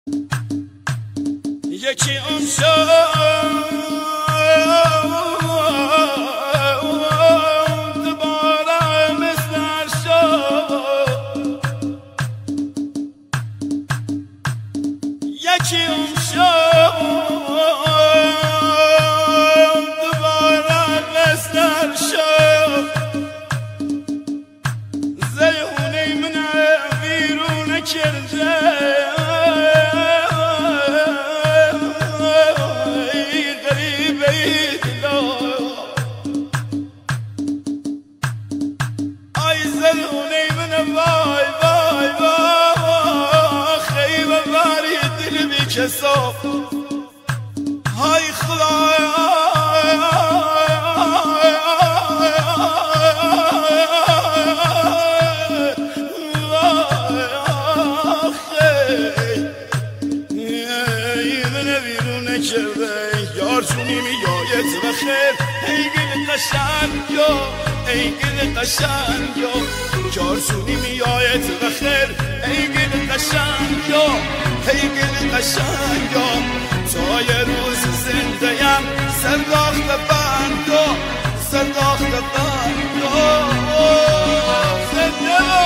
یکی اون شد دوباره مثل شد، یکی اون شد دوباره مثل شد، زیهونه منه بیرون کرده کسا های خدایا من بیرون کرده یار جونی میایت بخیر، ای گل قشنگا ای گل قشنگا یار جونی میایت بخیر، ای گل قشنگا ای گل قشنگا تا یه روز زنده‌ام سرداخت بنگا سرداخت بنگا زنده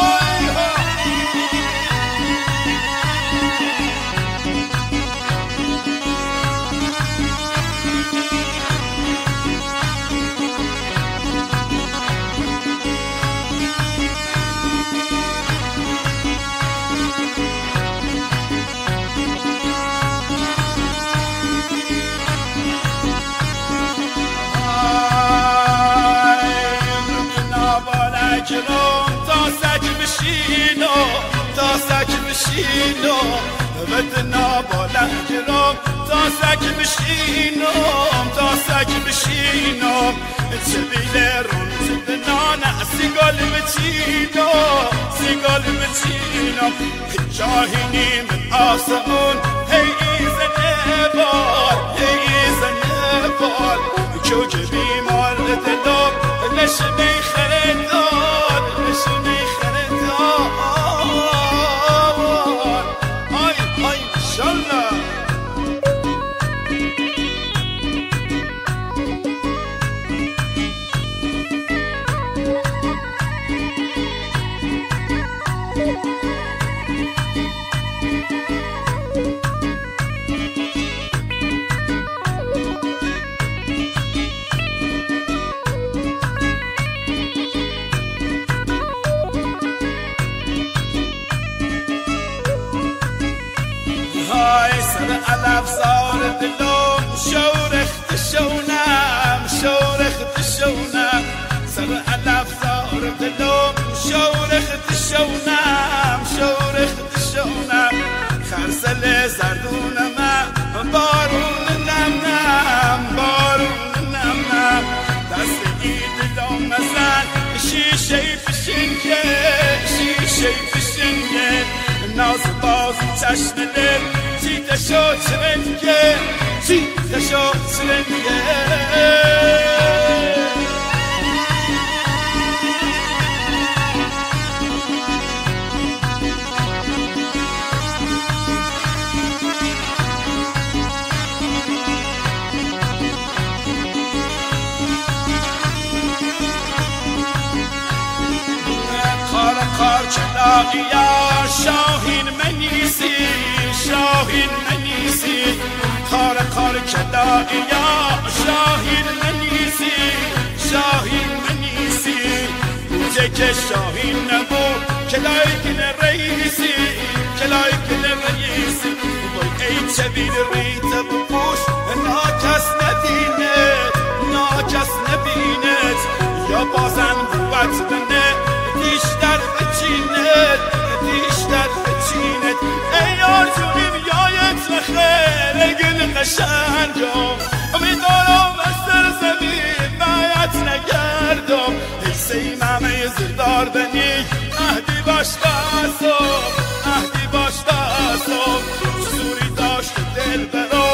بدنا بالا جرام تا سک بشینم تا سک بشینم سبیل رون زدنا سیگال بچینم سیگال بچینم جاهینی من آسمون هی ایزن بال هی ایزن بال چوک بیمار دلم نشمی خردان نشمی خردان الافزار دلم شورخت شونم شورخت شونم سر الافزار دلم شورخت شونم شورخت شونم خرسل زردونم بارون نمنم بارون نمنم دست دلم مزن شیشه فشنگه شیشه فشنگه ناز باز چشم دل چی تشو چرنگه چی تشو چرنگه کار چلاقیا شاهین منیسی شاهین منیسی کار چلاقیا شاهین منیسی شاهین منیسی بوده که شاهین نبود کلایکن رئیسی کلایکن رئیسی وای ای چبیر ریت بپوش ناکس ندیند ناکس نبیند یا بازن قوت بنه دیشتر بچیند دیشتر بچیند ای آرزونیم یایت نخیر ای گل قشنگم امیدارم از سر زمین باید نگردم ای سیممه زردار بنی اهدی باش بازم اهدی باش بازم سوری داشت دل برام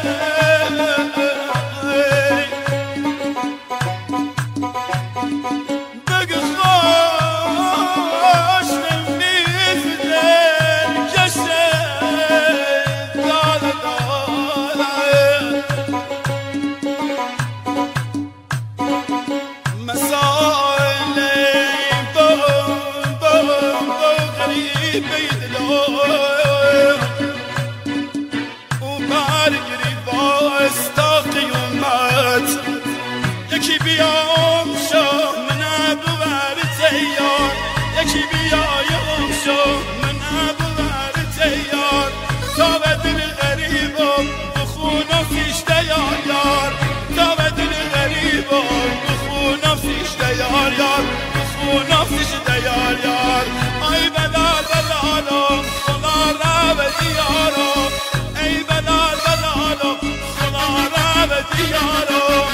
یکی بیام شو من ابر تیار یکی بیایم شو من ابر تیار تا به دل غریبم بخونم فیشته یار یار تا به دل غریبم بخونم فیشته یار یار بخونم فیشته یار یار ای بلال بلالم خدا را به دیارم ای بلال بلالم خدا را به دیارم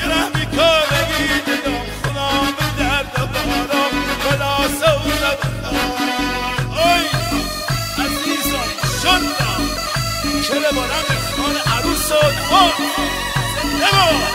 چله بارم خان عروس و دوان زنده بار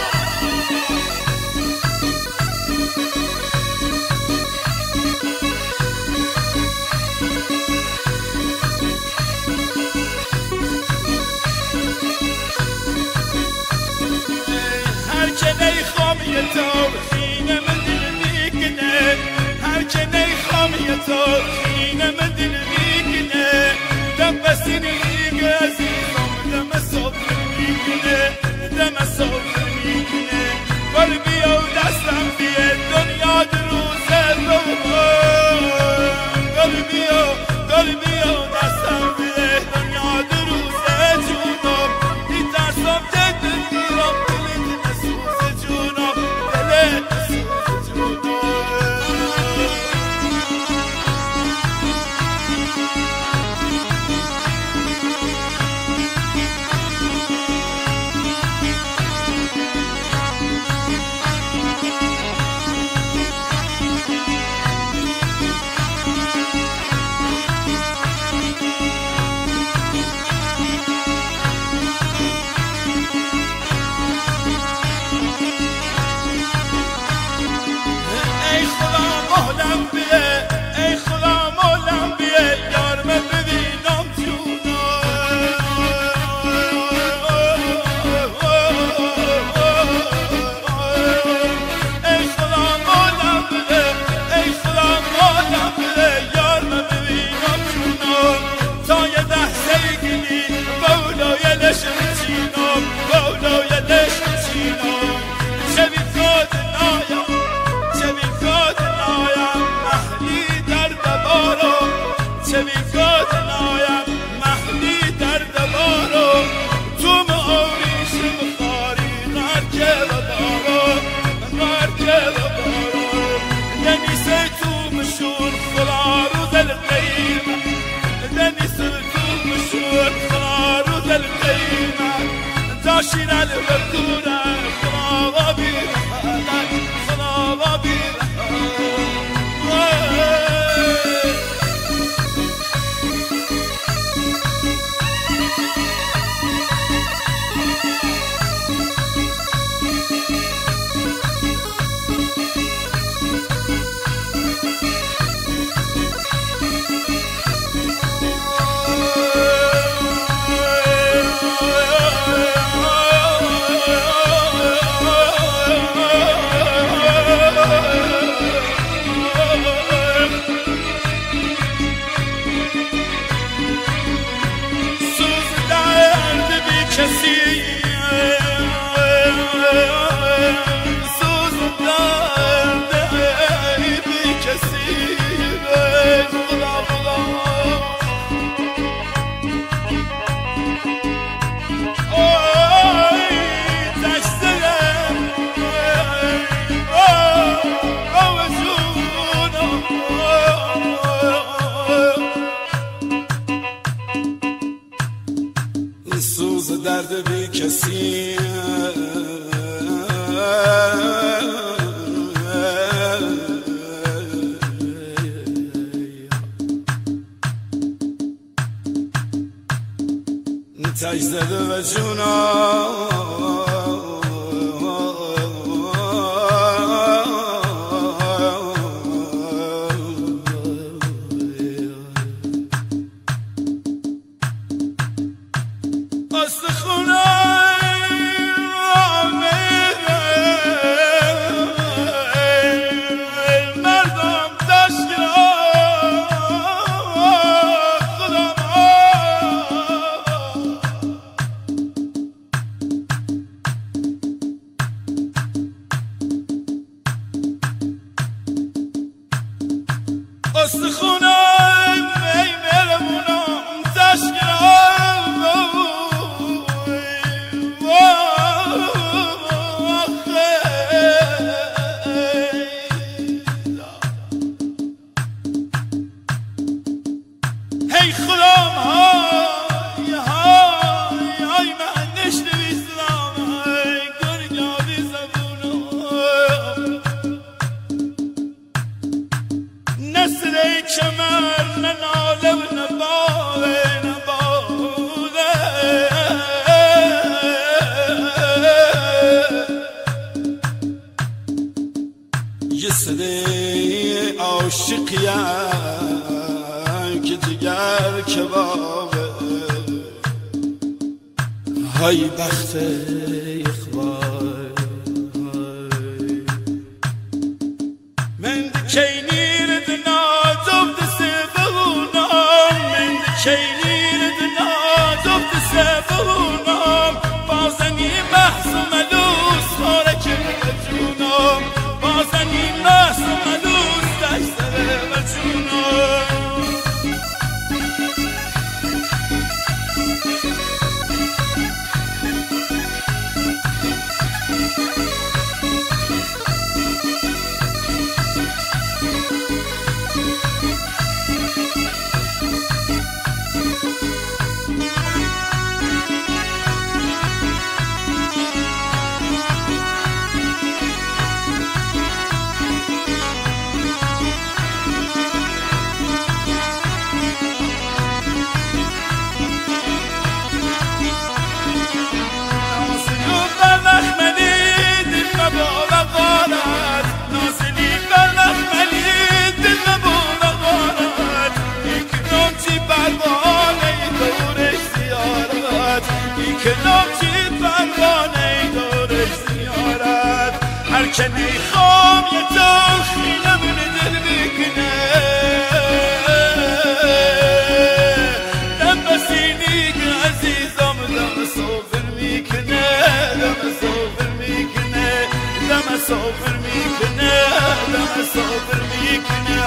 هر که نیخوام یه تو خینه من دل میکنه هر که نیخوام یه تو خینه من دل میکنه دم بسینی عزیزم دم صبر میکنه دم صبر میکنه قلبی و دستم بیه دنیا دروزه قلبی و دستم بیه دنیا دروزه جونم میترسم که دل گیرم دلت نسوزه جونم دلت نسوزه جونم ای خدا مولم بیه یار من ببینم ای خدا مولم بیه ای خدا مولم بیه یار من ببینم جونم تا یه لحظه گلی بولای لشم چینم بولای لشم چینم شبی کد نایم شبی کد نایم محلی در دبارم شبی کد نایم محلی در دبارم تو معاریش بخاری غرکه ببارم غرکه ببارم دنیسه تو مشور خلارو دل قیمه دنیسه تو مشور خلارو دل قیمه داشین البردوره خلاوا بیرحلت خلاوا بیرحلت سوز درد بی کسی تا زده و جونم عاشقیم که جگر کبابه های بخت اخوای من دکینیر دنازم دسبونم من دکینیر دنازم دسبونم بازنی محسوم لوس خارک جونم بازنی محسوم لوس دست که میخوام یه تاخینم دل بکنه دم بسینی که عزیزم دم سافر میکنه دم سافر میکنه دم سافر میکنه دم سافر میکنه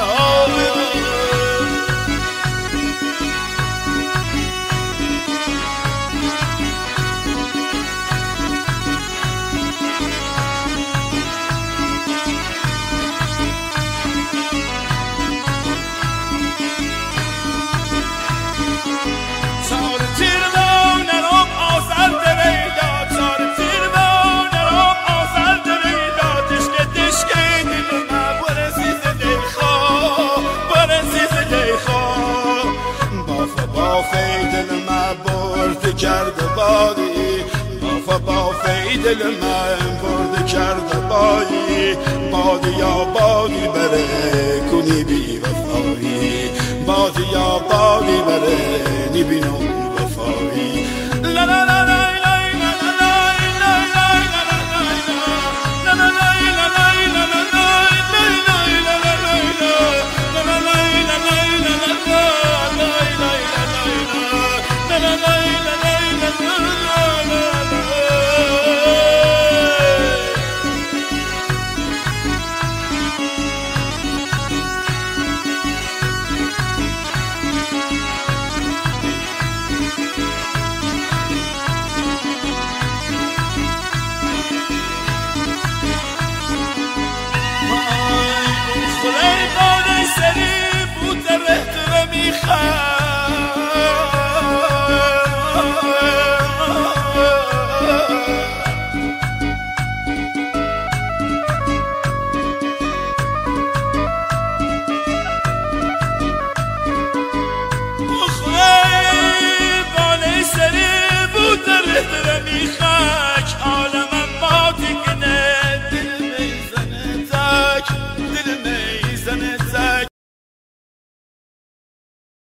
کرده بادی بافی دل من برده کرده بادی یا بادی بره کنی بی وفایی بادی یا بادی بره نبینم وفایی لا لا لا لا